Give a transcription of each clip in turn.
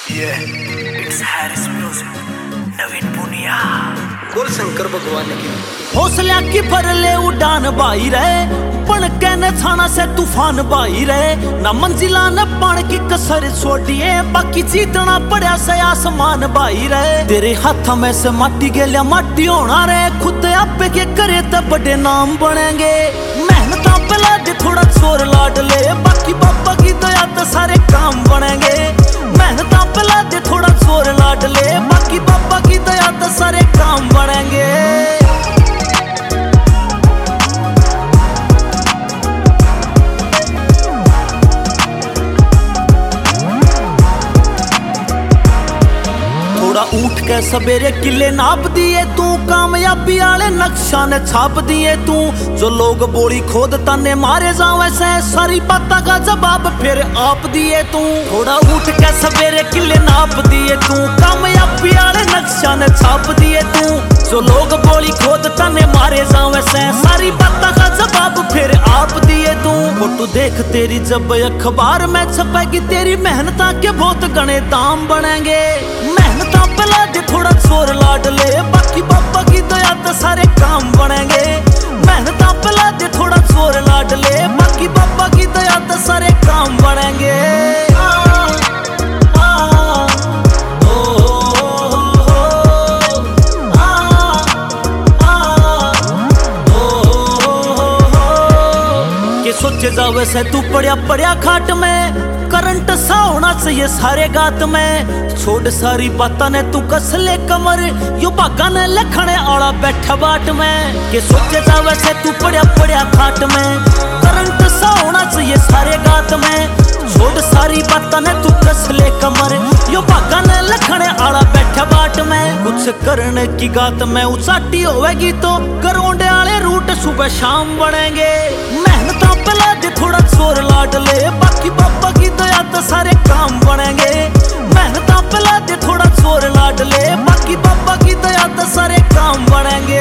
Yeah, it's Harris Music. नवीन पुनिया बोल शंकर भगवान की हौसला की फरले उड़ान बाई रहे पण कहने छाना से तूफान बाई रहे ना मंजिला न पान की कसर छोड़िए बाकी जीतना पड़ा से आसमान बाई रहे तेरे हाथ में से माटी गेलिया माटी होना रे खुद आपे के करे तो बड़े नाम बनेंगे मेहनत पे लाद थोड़ा जोर लाड ले बाकी बाबा की दया तो सारे काम बनेंगे मेहनत पे लाद थोड़ा जोर लाड ले बाकी बाबा की दया तो सारे काम बनेंगे। उठ के सवेरे किले नाप दिए तू कामयाबी आले नक्शा ने छाप दिए तू जो लोग बोली खोद तने मारे जावे से सारी बातों का जवाब फिर आप दिए तू थोड़ा उठ के सवेरे किले नाप दिए तू कामयाबी आले नक्शा ने छाप दिए तू जो लोग बोली खोद तने मारे जावे से सारी बातों का जवाब फिर आप दिए तू फोटो देख तेरी जब अखबार में छपेगी तेरी मेहनत के बहुत गणे दाम बनेंगे मेहनत पे लाद थोड़ा जोर लाड ले बाकी बाबा की दया तो सारे काम बनेंगे मेहनत पे लाद थोड़ा जोर लाड ले बाकी बाबा की दया तो सारे काम बनेंगे। सोचे जावे से तू पड़िया पड़िया खाट में करंट सा होना चाहिए सारे गात में छोड़ सारी बाता ने तू कस ले कमर यो बागा ने लखने आला बैठा बाट में के सोचे जावे से तू पड़िया पड़िया खाट में करंट सा होना चाहिए सारे गात में छोड़ सारी बाता ने तू कस ले कमर यो बागा ने लखने आला बैठा बाट में कुछ करने की गात में उचाटी होवेगी तो करोंडे आले रूट सुबह शाम बनेंगे मेहनत पे लाद थोड़ा जोर लाड ले बाकी बाबा की दया तो सारे काम बनेंगे मेहनत पे लाद थोड़ा जोर लाड ले बाकी बाबा की दया तो सारे काम बनेंगे।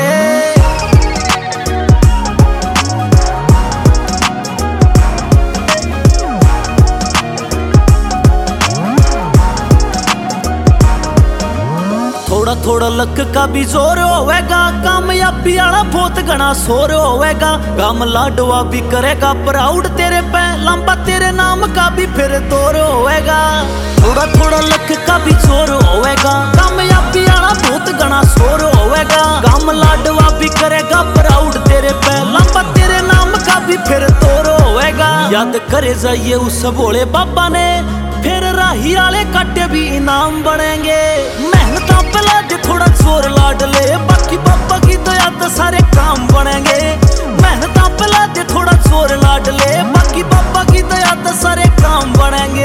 थोड़ा थोड़ा लक का भी जोर होवेगा कामयाबी आला बहुत घना शोर होवेगा गाम लाडवा भी करेगा प्राउड तेरे पे लंबा तेरे नाम का भी फिर दौर होवेगा थोड़ा थोड़ा लक का भी जोर होवेगा कामयाबी आला बहुत घना शोर होवेगा गाम लाडवा भी करेगा प्राउड तेरे पे लंबा तेरे नाम का भी फिर दौर होवेगा याद करे जाइए उस भोले बाबा ने फिर राही आले काटे भी इनाम बनेंगे मेहनत पे लाद थोड़ा जोर लाड ले बाकी बाबा की दया तो सारे काम बनेंगे मेहनत पे लाद थोड़ा जोर लाड ले बाकी बाबा की दया तो सारे काम बनेंगे।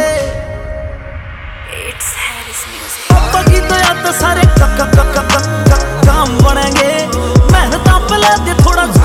बाबा की दया तो सारे काम बनेंगे मेहनत पे लाद थोड़ा